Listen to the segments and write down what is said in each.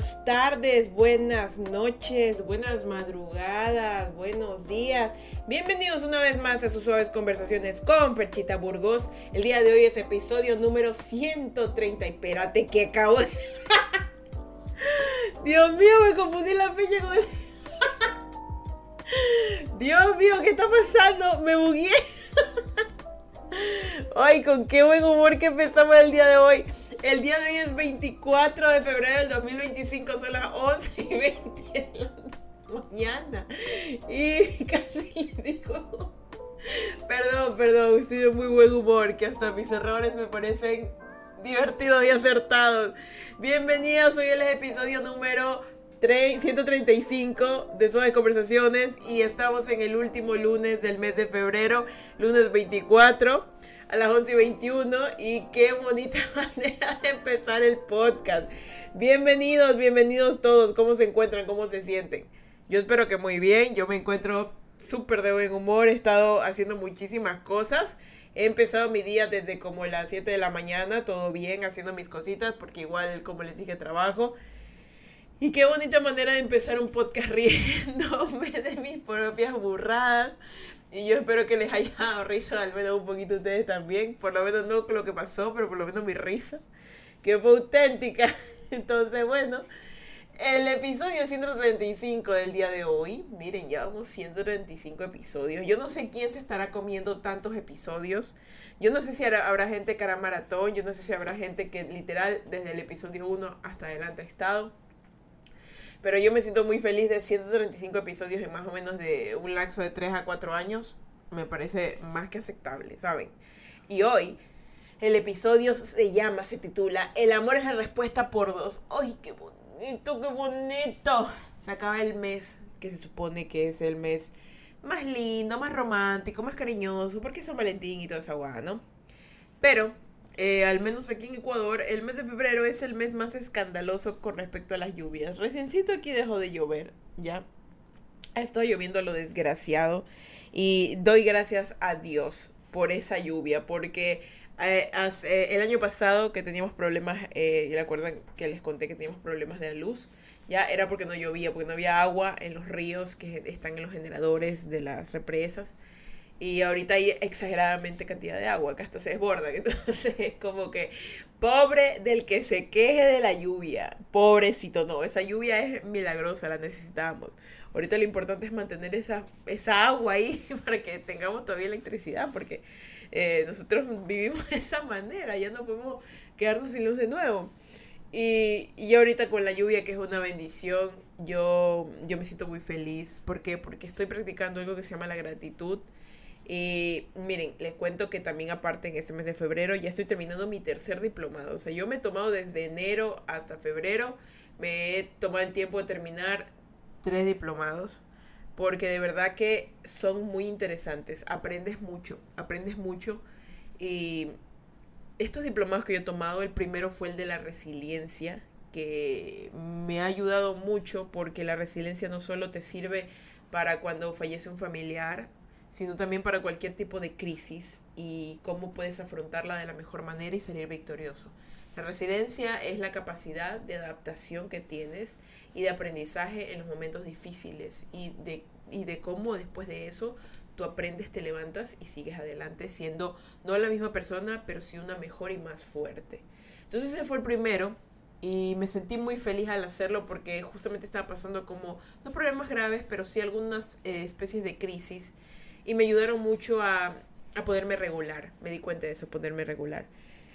buenas tardes, buenas noches, buenas madrugadas, buenos días. Bienvenidos una vez más a sus suaves conversaciones con Ferchita Burgos. El día de hoy es episodio número 130. Espérate que acabo de... Dios mío, me confundí la fecha con... Dios mío, ¿qué está pasando? Me bugueé. Ay, con qué buen humor que empezamos el día de hoy. El día de hoy es 24 de febrero del 2025, son las 11:20 de la mañana. Y casi le digo... Perdón, estoy de muy buen humor, que hasta mis errores me parecen divertidos y acertados. Bienvenidos, hoy es el episodio número 135 de Suaves Conversaciones y estamos en el último lunes del mes de febrero, lunes 24 a las 11:21, y qué bonita manera de empezar el podcast. Bienvenidos todos. ¿Cómo se encuentran? ¿Cómo se sienten? Yo espero que muy bien. Yo me encuentro súper de buen humor. He estado haciendo muchísimas cosas. He empezado mi día desde como las 7 de la mañana, todo bien, haciendo mis cositas, porque igual, como les dije, trabajo. Y qué bonita manera de empezar un podcast riéndome de mis propias burradas. Y yo espero que les haya dado risa, al menos un poquito a ustedes también. Por lo menos no lo que pasó, pero por lo menos mi risa, que fue auténtica. Entonces, bueno, el episodio 135 del día de hoy. Miren, ya vamos 135 episodios. Yo no sé quién se estará comiendo tantos episodios. Yo no sé si habrá gente que hará maratón. Yo no sé si habrá gente que literal desde el episodio 1 hasta adelante ha estado. Pero yo me siento muy feliz de 135 episodios en más o menos de un lapso de 3 a 4 años. Me parece más que aceptable, ¿saben? Y hoy el episodio se titula El amor es la respuesta por dos. ¡Ay, qué bonito, qué bonito! Se acaba el mes que se supone que es el mes más lindo, más romántico, más cariñoso, porque es San Valentín y toda esa guada, ¿no? Pero... al menos aquí en Ecuador, el mes de febrero es el mes más escandaloso con respecto a las lluvias. Reciencito aquí dejó de llover, ¿ya? Ha estado lloviendo a lo desgraciado y doy gracias a Dios por esa lluvia, porque el año pasado que teníamos problemas, recuerdan que les conté que teníamos problemas de la luz, ya era porque no llovía, porque no había agua en los ríos que están en los generadores de las represas. Y ahorita hay exageradamente cantidad de agua, que hasta se desbordan. Entonces es como que, pobre del que se queje de la lluvia. Pobrecito, no, esa lluvia es milagrosa, la necesitamos. Ahorita lo importante es mantener esa agua ahí para que tengamos todavía electricidad, porque nosotros vivimos de esa manera, ya no podemos quedarnos sin luz de nuevo. Y ahorita con la lluvia, que es una bendición, yo me siento muy feliz. ¿Por qué? Porque estoy practicando algo que se llama la gratitud. Y miren, les cuento que también aparte en este mes de febrero ya estoy terminando mi tercer diplomado. O sea, yo me he tomado desde enero hasta febrero, me he tomado el tiempo de terminar 3 diplomados, porque de verdad que son muy interesantes. Aprendes mucho. Y estos diplomados que yo he tomado, el primero fue el de la resiliencia, que me ha ayudado mucho, porque la resiliencia no solo te sirve para cuando fallece un familiar, sino también para cualquier tipo de crisis y cómo puedes afrontarla de la mejor manera y salir victorioso. La resiliencia es la capacidad de adaptación que tienes y de aprendizaje en los momentos difíciles y de cómo después de eso tú aprendes, te levantas y sigues adelante siendo no la misma persona, pero sí una mejor y más fuerte. Entonces ese fue el primero. Y me sentí muy feliz al hacerlo porque justamente estaba pasando como, no problemas graves, pero sí algunas especies de crisis. Y me ayudaron mucho a poderme regular. Me di cuenta de eso, poderme regular.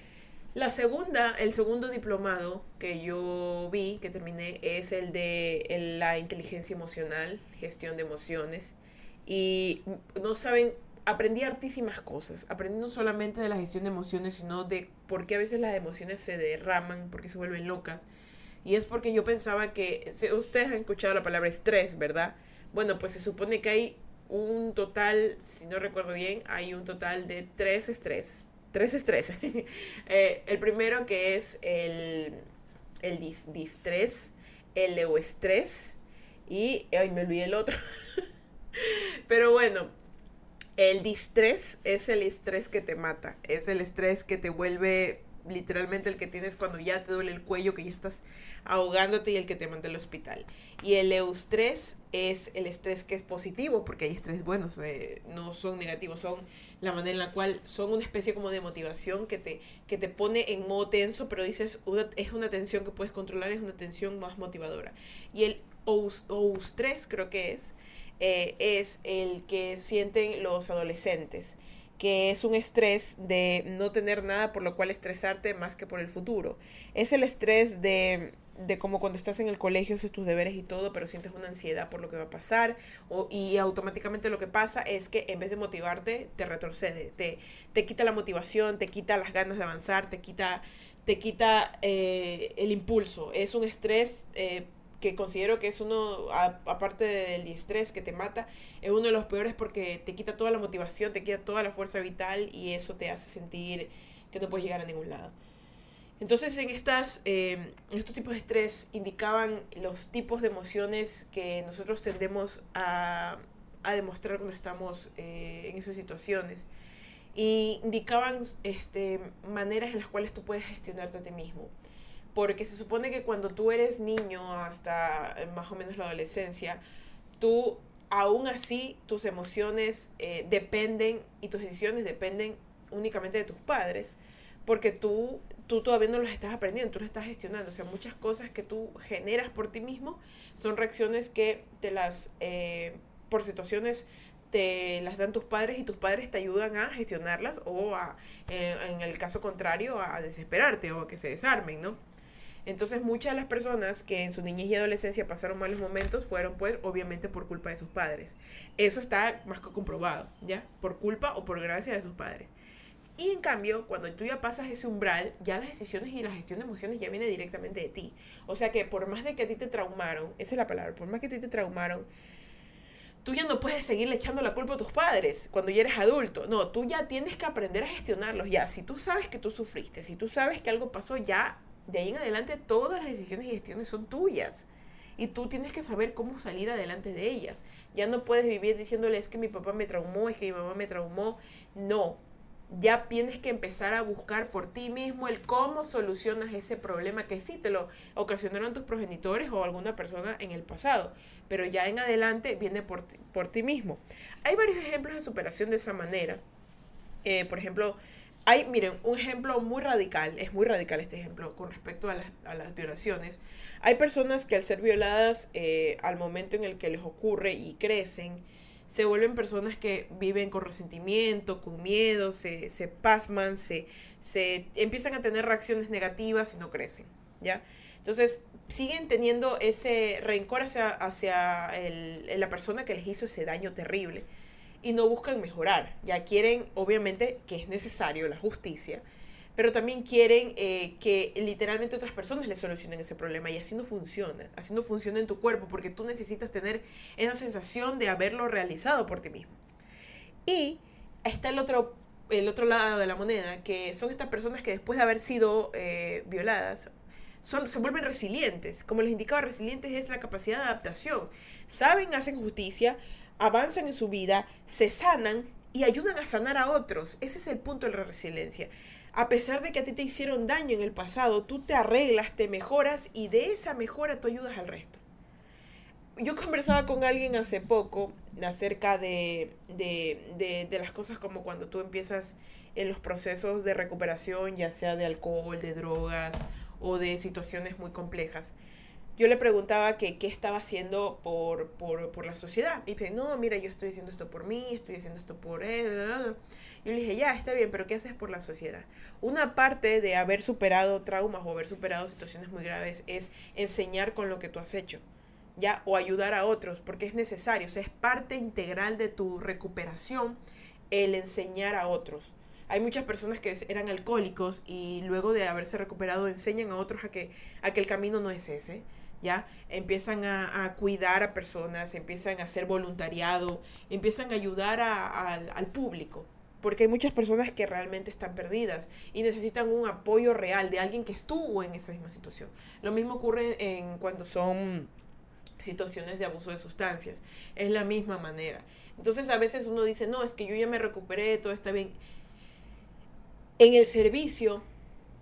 El segundo diplomado que yo vi, que terminé, es el de la inteligencia emocional, gestión de emociones. Y no saben, aprendí hartísimas cosas. Aprendí no solamente de la gestión de emociones, sino de por qué a veces las emociones se derraman, porque se vuelven locas. Y es porque yo pensaba que, ustedes han escuchado la palabra estrés, ¿verdad? Bueno, pues se supone que hay un total, si no recuerdo bien, hay un total de 3 estrés. 3 estrés. El primero, que es el distrés, el euestrés y... Ay, me olvidé el otro. Pero bueno, el distrés es el estrés que te mata. Es el estrés que te vuelve literalmente el que tienes cuando ya te duele el cuello, que ya estás ahogándote, y el que te manda al hospital. Y el eustrés es el estrés que es positivo, porque hay estrés buenos, no son negativos, son la manera en la cual son una especie como de motivación que te pone en modo tenso, pero dices, es una tensión que puedes controlar, es una tensión más motivadora. Y el eustrés creo que es el que sienten los adolescentes, que es un estrés de no tener nada por lo cual estresarte más que por el futuro. Es el estrés de como cuando estás en el colegio, haces tus deberes y todo, pero sientes una ansiedad por lo que va a pasar, y automáticamente lo que pasa es que en vez de motivarte, te retrocede, te quita la motivación, te quita las ganas de avanzar, te quita el impulso. Es un estrés que considero que es uno, aparte del estrés que te mata, es uno de los peores porque te quita toda la motivación, te quita toda la fuerza vital, y eso te hace sentir que no puedes llegar a ningún lado. Entonces, en estos tipos de estrés indicaban los tipos de emociones que nosotros tendemos a demostrar cuando estamos en esas situaciones. Y indicaban maneras en las cuales tú puedes gestionarte a ti mismo. Porque se supone que cuando tú eres niño hasta más o menos la adolescencia, tú aún así tus emociones dependen, y tus decisiones dependen únicamente de tus padres, porque tú todavía no los estás aprendiendo, tú los estás gestionando. O sea, muchas cosas que tú generas por ti mismo son reacciones que por situaciones te las dan tus padres, y tus padres te ayudan a gestionarlas, o en el caso contrario, a desesperarte o a que se desarmen, ¿no? Entonces, muchas de las personas que en su niñez y adolescencia pasaron malos momentos fueron, pues, obviamente por culpa de sus padres. Eso está más que comprobado, ¿ya? Por culpa o por gracia de sus padres. Y en cambio, cuando tú ya pasas ese umbral, ya las decisiones y la gestión de emociones ya viene directamente de ti. O sea que por más de que a ti te traumaron, esa es la palabra, por más que a ti te traumaron, tú ya no puedes seguirle echando la culpa a tus padres cuando ya eres adulto. No, tú ya tienes que aprender a gestionarlos ya. Si tú sabes que tú sufriste, si tú sabes que algo pasó, ya de ahí en adelante todas las decisiones y gestiones son tuyas. Y tú tienes que saber cómo salir adelante de ellas. Ya no puedes vivir diciéndole, es que mi papá me traumó, es que mi mamá me traumó. No, ya tienes que empezar a buscar por ti mismo el cómo solucionas ese problema que sí te lo ocasionaron tus progenitores o alguna persona en el pasado, pero ya en adelante viene por ti mismo. Hay varios ejemplos de superación de esa manera. Por ejemplo, miren, un ejemplo muy radical, es muy radical este ejemplo con respecto a las violaciones. Hay personas que al ser violadas, al momento en el que les ocurre y crecen, se vuelven personas que viven con resentimiento, con miedo, se pasman, se empiezan a tener reacciones negativas y no crecen, ¿ya? Entonces, siguen teniendo ese rencor hacia la persona que les hizo ese daño terrible, y no buscan mejorar. Ya quieren, obviamente, que es necesario la justicia, pero también quieren que literalmente otras personas les solucionen ese problema, y así no funciona en tu cuerpo, porque tú necesitas tener esa sensación de haberlo realizado por ti mismo. Y está el otro lado de la moneda, que son estas personas que después de haber sido violadas, se vuelven resilientes. Como les indicaba, resilientes es la capacidad de adaptación. Saben, hacen justicia, avanzan en su vida, se sanan y ayudan a sanar a otros. Ese es el punto de la resiliencia. A pesar de que a ti te hicieron daño en el pasado, tú te arreglas, te mejoras, y de esa mejora tú ayudas al resto. Yo conversaba con alguien hace poco acerca de las cosas como cuando tú empiezas en los procesos de recuperación, ya sea de alcohol, de drogas o de situaciones muy complejas. Yo le preguntaba que qué estaba haciendo por la sociedad. Y dije, no, mira, yo estoy haciendo esto por mí, estoy haciendo esto por él. Yo le dije, ya, está bien, pero ¿qué haces por la sociedad? Una parte de haber superado traumas o haber superado situaciones muy graves es enseñar con lo que tú has hecho, ¿ya? O ayudar a otros, porque es necesario. O sea, es parte integral de tu recuperación el enseñar a otros. Hay muchas personas que eran alcohólicos y luego de haberse recuperado enseñan a otros a que el camino no es ese, ¿ya? Empiezan a cuidar a personas, empiezan a hacer voluntariado, empiezan a ayudar al público, porque hay muchas personas que realmente están perdidas y necesitan un apoyo real de alguien que estuvo en esa misma situación. Lo mismo ocurre cuando son situaciones de abuso de sustancias, es la misma manera. Entonces a veces uno dice, no, es que yo ya me recuperé, todo está bien. En el servicio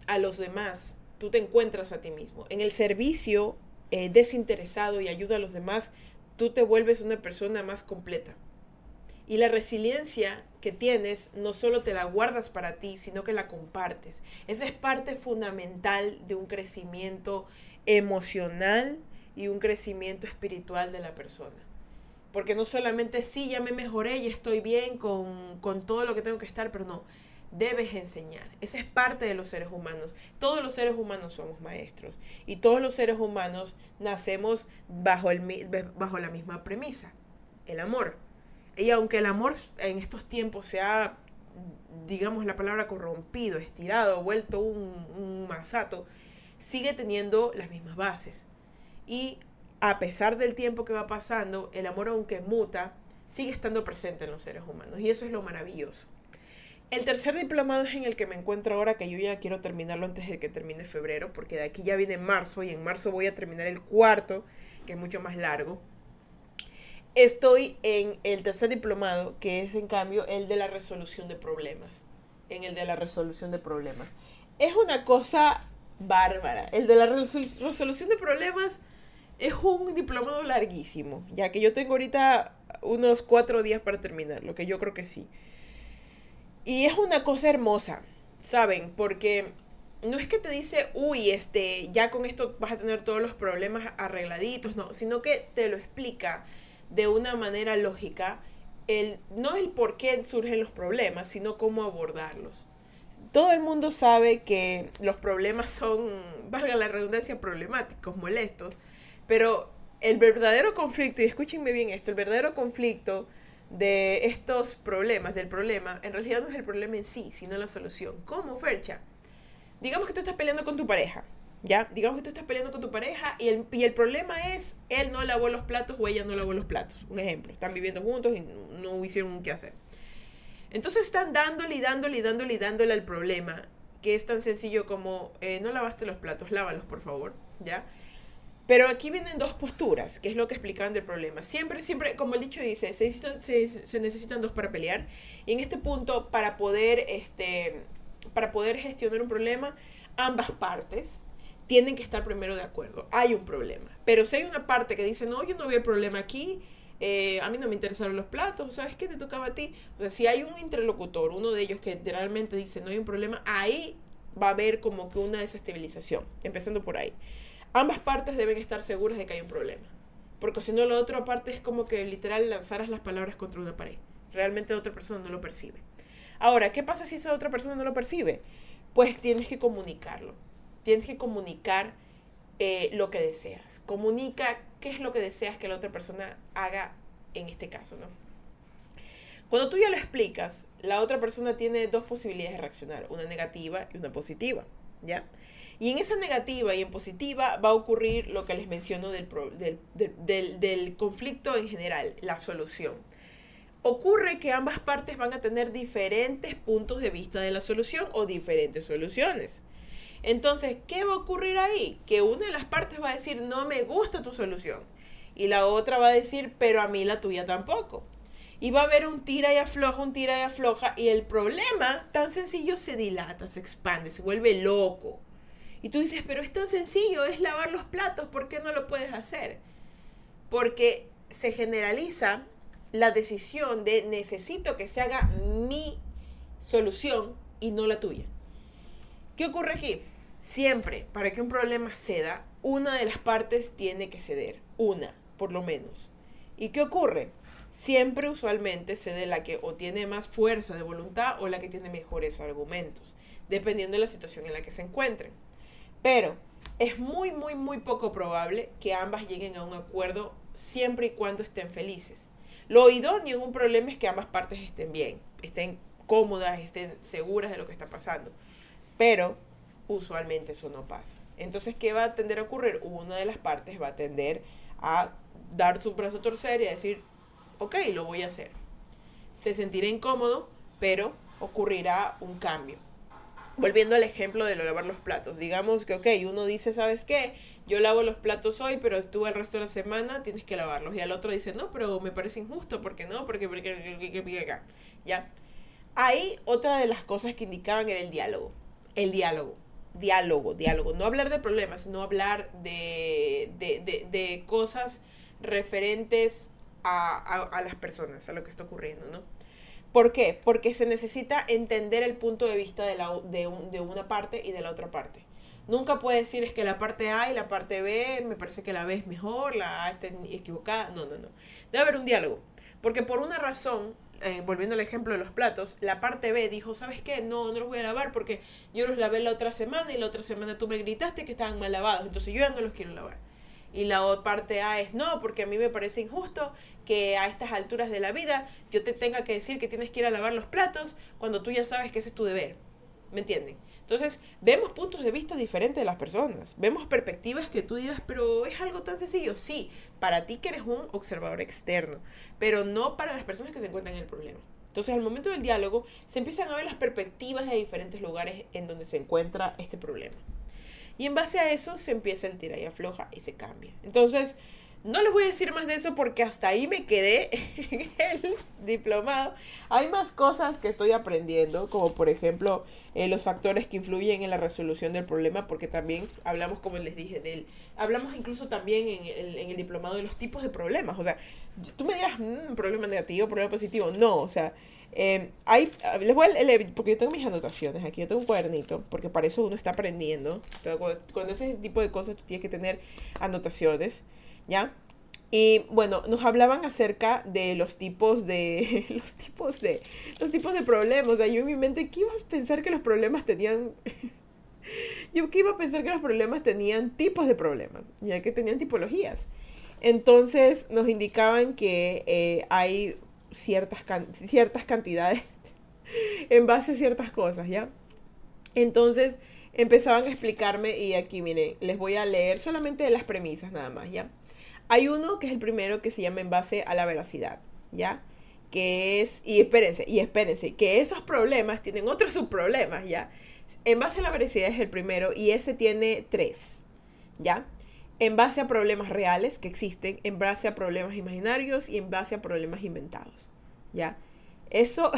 a los demás, tú te encuentras a ti mismo. En el servicio desinteresado y ayuda a los demás, tú te vuelves una persona más completa. Y la resiliencia que tienes no solo te la guardas para ti, sino que la compartes. Esa es parte fundamental de un crecimiento emocional y un crecimiento espiritual de la persona. Porque no solamente sí, ya me mejoré, ya estoy bien con todo lo que tengo que estar, pero no, debes enseñar. Esa es parte de los seres humanos. Todos los seres humanos somos maestros y todos los seres humanos nacemos bajo la misma premisa, el amor. Y aunque el amor en estos tiempos se ha, digamos la palabra, corrompido, estirado, vuelto un masato, sigue teniendo las mismas bases. Y a pesar del tiempo que va pasando, el amor, aunque muta, sigue estando presente en los seres humanos. Y eso es lo maravilloso. El tercer diplomado es en el que me encuentro ahora, que yo ya quiero terminarlo antes de que termine febrero, porque de aquí ya viene marzo, y en marzo voy a terminar el cuarto, que es mucho más largo. Estoy en el tercer diplomado, que es en cambio el de la resolución de problemas. En el de la resolución de problemas. Es una cosa bárbara. El de la resolución de problemas es un diplomado larguísimo, ya que yo tengo ahorita unos 4 días para terminarlo, que yo creo que sí. Y es una cosa hermosa, ¿saben? Porque no es que te dice, uy, ya con esto vas a tener todos los problemas arregladitos, no, sino que te lo explica de una manera lógica, no el por qué surgen los problemas, sino cómo abordarlos. Todo el mundo sabe que los problemas son, valga la redundancia, problemáticos, molestos, pero el verdadero conflicto, y escúchenme bien esto, el verdadero conflicto de estos problemas, del problema, en realidad no es el problema en sí, sino la solución. ¿Cómo, Fercha? Digamos que tú estás peleando con tu pareja, ¿ya? Digamos que tú estás peleando con tu pareja y el problema es, él no lavó los platos o ella no lavó los platos. Un ejemplo, están viviendo juntos y no hicieron un qué hacer. Entonces están dándole al problema, que es tan sencillo como, no lavaste los platos, lávalos por favor, ¿ya? Pero aquí vienen dos posturas, que es lo que explicaban del problema. Siempre, como el dicho dice, se necesitan dos para pelear. Y en este punto, para poder gestionar un problema, ambas partes tienen que estar primero de acuerdo. Hay un problema. Pero si hay una parte que dice, no, yo no veo el problema aquí, a mí no me interesaron los platos, ¿sabes qué te tocaba a ti? O sea, si hay un interlocutor, uno de ellos que realmente dice, no hay un problema, ahí va a haber como que una desestabilización, empezando por ahí. Ambas partes deben estar seguras de que hay un problema. Porque si no, la otra parte es como que literal lanzaras las palabras contra una pared. Realmente la otra persona no lo percibe. Ahora, ¿qué pasa si esa otra persona no lo percibe? Pues tienes que comunicarlo. Tienes que comunicar lo que deseas. Comunica qué es lo que deseas que la otra persona haga en este caso, ¿no? Cuando tú ya lo explicas, la otra persona tiene dos posibilidades de reaccionar. Una negativa y una positiva, ¿ya? Y en esa negativa y en positiva va a ocurrir lo que les menciono del conflicto en general, la solución. Ocurre que ambas partes van a tener diferentes puntos de vista de la solución o diferentes soluciones. Entonces, ¿qué va a ocurrir ahí? Que una de las partes va a decir, no me gusta tu solución. Y la otra va a decir, pero a mí la tuya tampoco. Y va a haber un tira y afloja, y el problema tan sencillo se dilata, se expande, se vuelve loco. Y tú dices, pero es tan sencillo, es lavar los platos, ¿por qué no lo puedes hacer? Porque se generaliza la decisión de necesito que se haga mi solución y no la tuya. ¿Qué ocurre aquí? Siempre, para que un problema ceda, una de las partes tiene que ceder, una, por lo menos. ¿Y qué ocurre? Siempre usualmente cede la que o tiene más fuerza de voluntad o la que tiene mejores argumentos, dependiendo de la situación en la que se encuentren. Pero es muy poco probable que ambas lleguen a un acuerdo siempre y cuando estén felices. Lo idóneo en un problema es que ambas partes estén bien, estén cómodas, estén seguras de lo que está pasando. Pero usualmente eso no pasa. Entonces, ¿qué va a tender a ocurrir? Una de las partes va a tender a dar su brazo a torcer y a decir, ok, lo voy a hacer. Se sentirá incómodo, pero ocurrirá un cambio. Volviendo al ejemplo de lo de lavar los platos. Digamos que, ok, uno dice, ¿sabes qué? Yo lavo los platos hoy, pero tú el resto de la semana tienes que lavarlos. Y al otro dice, no, pero me parece injusto. ¿Por qué no? Porque acá. ¿Ya? Ahí, otra de las cosas que indicaban era el diálogo. El diálogo. diálogo, no hablar de problemas, sino hablar de cosas referentes a las personas, a lo que está ocurriendo, ¿no? ¿Por qué? Porque se necesita entender el punto de vista de una parte y de la otra parte. Nunca puedes decir es que la parte A y la parte B, me parece que la B es mejor, la A está equivocada. No. Debe haber un diálogo. Porque por una razón, volviendo al ejemplo de los platos, la parte B dijo, ¿sabes qué? No los voy a lavar porque yo los lavé la otra semana y la otra semana tú me gritaste que estaban mal lavados, entonces yo ya no los quiero lavar. Y la parte A es no, porque a mí me parece injusto que a estas alturas de la vida yo te tenga que decir que tienes que ir a lavar los platos cuando tú ya sabes que ese es tu deber. ¿Me entienden? Entonces, vemos puntos de vista diferentes de las personas. Vemos perspectivas que tú dirás, pero es algo tan sencillo. Sí, para ti que eres un observador externo, pero no para las personas que se encuentran en el problema. Entonces, al momento del diálogo, se empiezan a ver las perspectivas de diferentes lugares en donde se encuentra este problema. Y en base a eso, se empieza el tira y afloja y se cambia. Entonces, no les voy a decir más de eso porque hasta ahí me quedé en el diplomado. Hay más cosas que estoy aprendiendo, como por ejemplo los factores que influyen en la resolución del problema, porque también hablamos, como les dije, hablamos incluso también en el diplomado de los tipos de problemas. O sea, tú me dirás, problema negativo, problema positivo. No, o sea, les voy a leer, porque yo tengo mis anotaciones aquí, yo tengo un cuadernito, porque para eso uno está aprendiendo. Entonces, cuando ese tipo de cosas tú tienes que tener anotaciones, ¿ya? Y bueno, nos hablaban acerca de los tipos de problemas. O sea, yo en mi mente, ¿qué ibas a pensar que los problemas tenían? Yo qué iba a pensar que los problemas tenían tipos de problemas, ya que tenían tipologías. Entonces nos indicaban que hay ciertas cantidades en base a ciertas cosas, ¿ya? Entonces empezaban a explicarme y aquí, miren, les voy a leer solamente las premisas nada más, ¿ya? Hay uno que es el primero que se llama en base a la veracidad, ¿ya? Que es, y espérense, que esos problemas tienen otros subproblemas, ¿ya? En base a la veracidad es el primero y ese tiene 3, ¿ya? En base a problemas reales que existen, en base a problemas imaginarios y en base a problemas inventados, ¿ya? Eso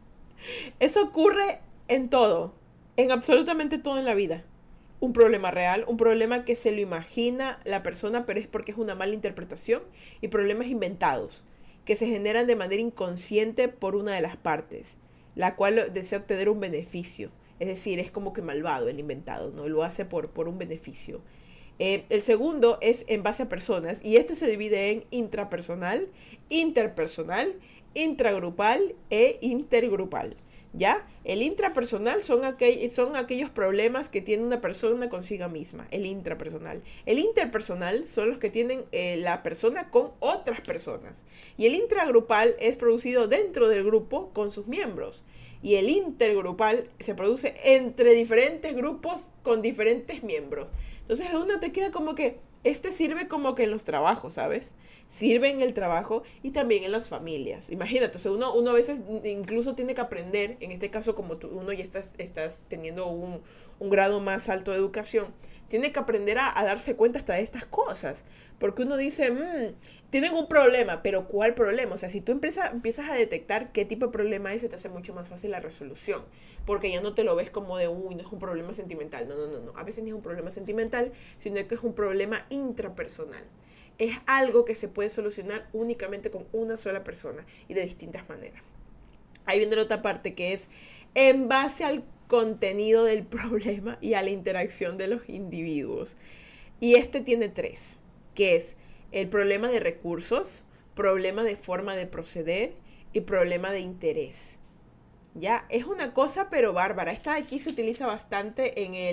ocurre en todo, en absolutamente todo en la vida. Un problema real, un problema que se lo imagina la persona, pero es porque es una mala interpretación, y problemas inventados, que se generan de manera inconsciente por una de las partes, la cual desea obtener un beneficio. Es decir, es como que malvado el inventado, ¿no? Lo hace por un beneficio. El segundo es en base a personas, y este se divide en intrapersonal, interpersonal, intragrupal e intergrupal. ¿Ya? El intrapersonal son aquellos problemas que tiene una persona consigo misma, el intrapersonal. El interpersonal son los que tienen la persona con otras personas. Y el intragrupal es producido dentro del grupo con sus miembros. Y el intergrupal se produce entre diferentes grupos con diferentes miembros. Entonces uno te queda como que, sirve como que en los trabajos, ¿sabes? Sirve en el trabajo y también en las familias. Imagínate, o sea, uno a veces incluso tiene que aprender, en este caso como uno ya estás teniendo un grado más alto de educación, tiene que aprender a darse cuenta hasta de estas cosas. Porque uno dice, tienen un problema, pero ¿cuál problema? O sea, si tú empiezas a detectar qué tipo de problema es, se te hace mucho más fácil la resolución. Porque ya no te lo ves como de, no es un problema sentimental. No. A veces ni es un problema sentimental, sino que es un problema intrapersonal. Es algo que se puede solucionar únicamente con una sola persona y de distintas maneras. Ahí viene la otra parte que es en base al contenido del problema y a la interacción de los individuos. Y este tiene 3, que es el problema de recursos, problema de forma de proceder y problema de interés. Ya, es una cosa pero bárbara. Esta de aquí se utiliza bastante en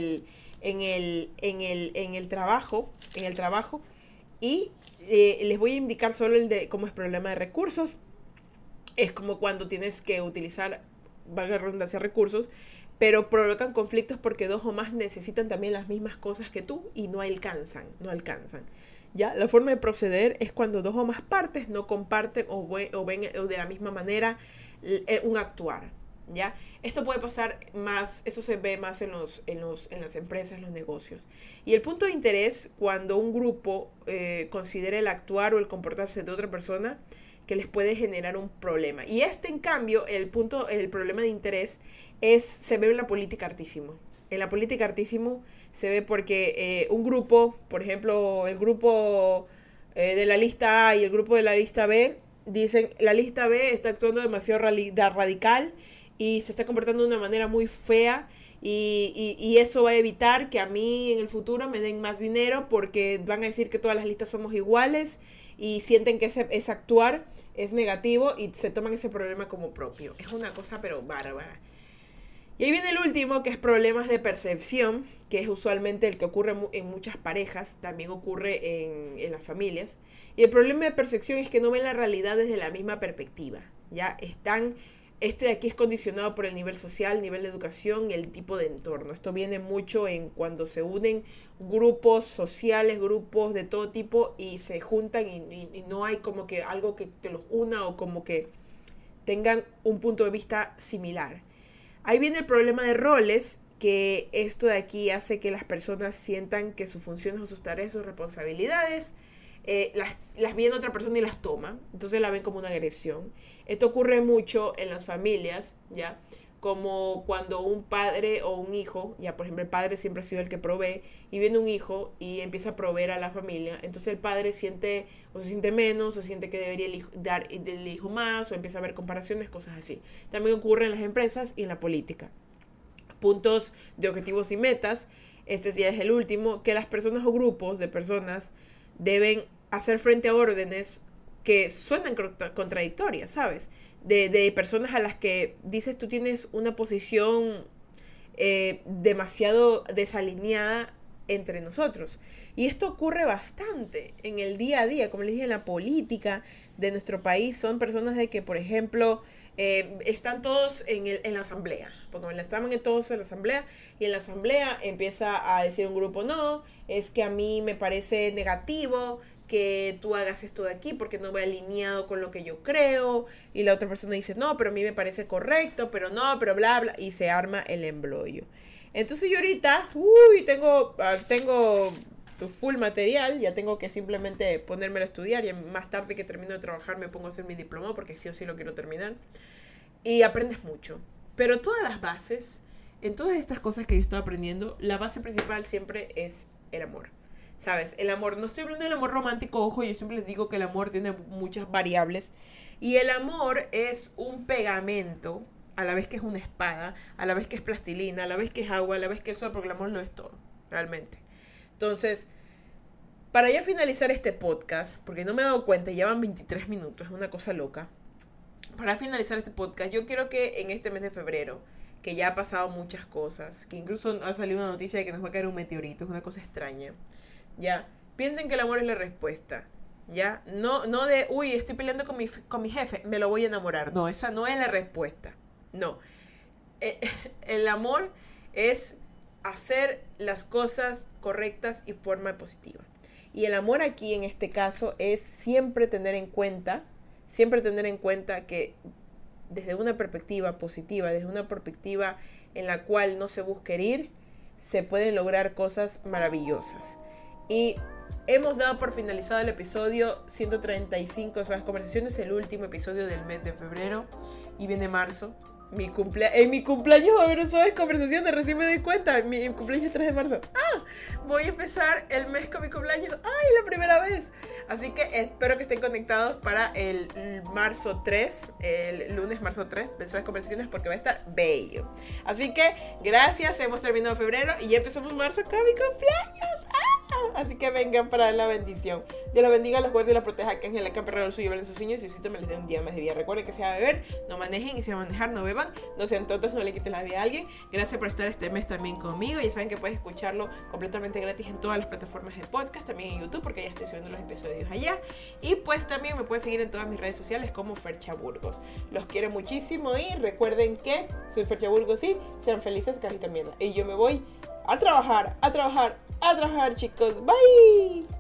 el trabajo. Y les voy a indicar solo el de cómo es problema de recursos. Es como cuando tienes que utilizar, valga la redundancia, recursos, pero provocan conflictos porque 2 o más necesitan también las mismas cosas que tú y no alcanzan. ¿Ya? La forma de proceder es cuando 2 o más partes no comparten o ven de la misma manera un actuar. ¿Ya? Esto puede pasar más, eso se ve más en las empresas, en los negocios. Y el punto de interés, cuando un grupo considera el actuar o el comportarse de otra persona que les puede generar un problema. Y en cambio, el problema de interés se ve en la política hartísimo. En la política hartísimo se ve porque un grupo, por ejemplo, el grupo de la lista A y el grupo de la lista B, dicen, la lista B está actuando demasiado radical y se está comportando de una manera muy fea y eso va a evitar que a mí en el futuro me den más dinero porque van a decir que todas las listas somos iguales y sienten que ese actuar es negativo y se toman ese problema como propio. Es una cosa pero bárbara. Y ahí viene el último, que es problemas de percepción, que es usualmente el que ocurre en muchas parejas, también ocurre en las familias. Y el problema de percepción es que no ven la realidad desde la misma perspectiva. Ya este de aquí es condicionado por el nivel social, nivel de educación y el tipo de entorno. Esto viene mucho en cuando se unen grupos sociales, grupos de todo tipo y se juntan y no hay como que algo que los una o como que tengan un punto de vista similar. Ahí viene el problema de roles, que esto de aquí hace que las personas sientan que sus funciones o sus tareas, sus responsabilidades, las viene otra persona y las toma. Entonces la ven como una agresión. Esto ocurre mucho en las familias, ¿ya? Como cuando un padre o un hijo, ya por ejemplo el padre siempre ha sido el que provee, y viene un hijo y empieza a proveer a la familia, entonces el padre siente o se siente menos, o siente que debería dar del hijo más, o empieza a ver comparaciones, cosas así. También ocurre en las empresas y en la política. Puntos de objetivos y metas, este ya es el último, que las personas o grupos de personas deben hacer frente a órdenes que suenan contradictorias, ¿sabes? De personas a las que dices tú tienes una posición demasiado desalineada entre nosotros. Y esto ocurre bastante en el día a día, como les dije, en la política de nuestro país. Son personas de que, por ejemplo, están todos en la asamblea. Porque estaban todos en la asamblea y en la asamblea empieza a decir un grupo, no, es que a mí me parece negativo que tú hagas esto de aquí porque no va alineado con lo que yo creo, y la otra persona dice, no, pero a mí me parece correcto, pero no, pero bla, bla, y se arma el embrollo. Entonces yo ahorita, tengo full material, ya tengo que simplemente ponérmelo a estudiar, y más tarde que termino de trabajar me pongo a hacer mi diploma porque sí o sí lo quiero terminar, y aprendes mucho. Pero todas las bases, en todas estas cosas que yo estoy aprendiendo, la base principal siempre es el amor. ¿Sabes? El amor, no estoy hablando del amor romántico, ojo, yo siempre les digo que el amor tiene muchas variables. Y el amor es un pegamento, a la vez que es una espada, a la vez que es plastilina, a la vez que es agua, a la vez que el sol, porque el amor no es todo, realmente. Entonces, para ya finalizar este podcast, porque no me he dado cuenta, ya van 23 minutos, es una cosa loca. Para finalizar este podcast, yo quiero que en este mes de febrero, que ya ha pasado muchas cosas, que incluso ha salido una noticia de que nos va a caer un meteorito, es una cosa extraña. Ya, piensen que el amor es la respuesta, ya, no de, uy, estoy peleando con mi jefe, me lo voy a enamorar, no, esa no es la respuesta, no, el amor es hacer las cosas correctas y forma positiva, y el amor aquí en este caso es siempre tener en cuenta que desde una perspectiva positiva, desde una perspectiva en la cual no se busca herir, se pueden lograr cosas maravillosas. Y hemos dado por finalizado el episodio 135 de Suaves Conversaciones, el último episodio del mes de febrero, y viene marzo. En mi cumpleaños va a haber un Suaves Conversaciones, recién me doy cuenta, mi cumpleaños es 3 de marzo. Voy a empezar el mes con mi cumpleaños, la primera vez. Así que espero que estén conectados para el marzo 3, el lunes marzo 3 de Suaves Conversaciones, porque va a estar bello. Así que gracias, hemos terminado febrero y ya empezamos marzo con mi cumpleaños. Así que vengan para dar la bendición. Dios los bendiga, los guarde y los proteja, que Ángel la camperra del suyo, velen sus sueños y Diosito me les dé un día más de vida. Recuerden que si va a beber, no manejen, y si va a manejar, no beban, no sean tontos, no le quiten la vida a alguien. Gracias por estar este mes también conmigo. Ya saben que puedes escucharlo completamente gratis en todas las plataformas de podcast, también en YouTube, porque ya estoy subiendo los episodios allá. Y pues también me pueden seguir en todas mis redes sociales como Fercha Burgos. Los quiero muchísimo y recuerden que soy Fercha Burgos y sean felices, carita mierda. Y yo me voy a trabajar, chicos. Bye.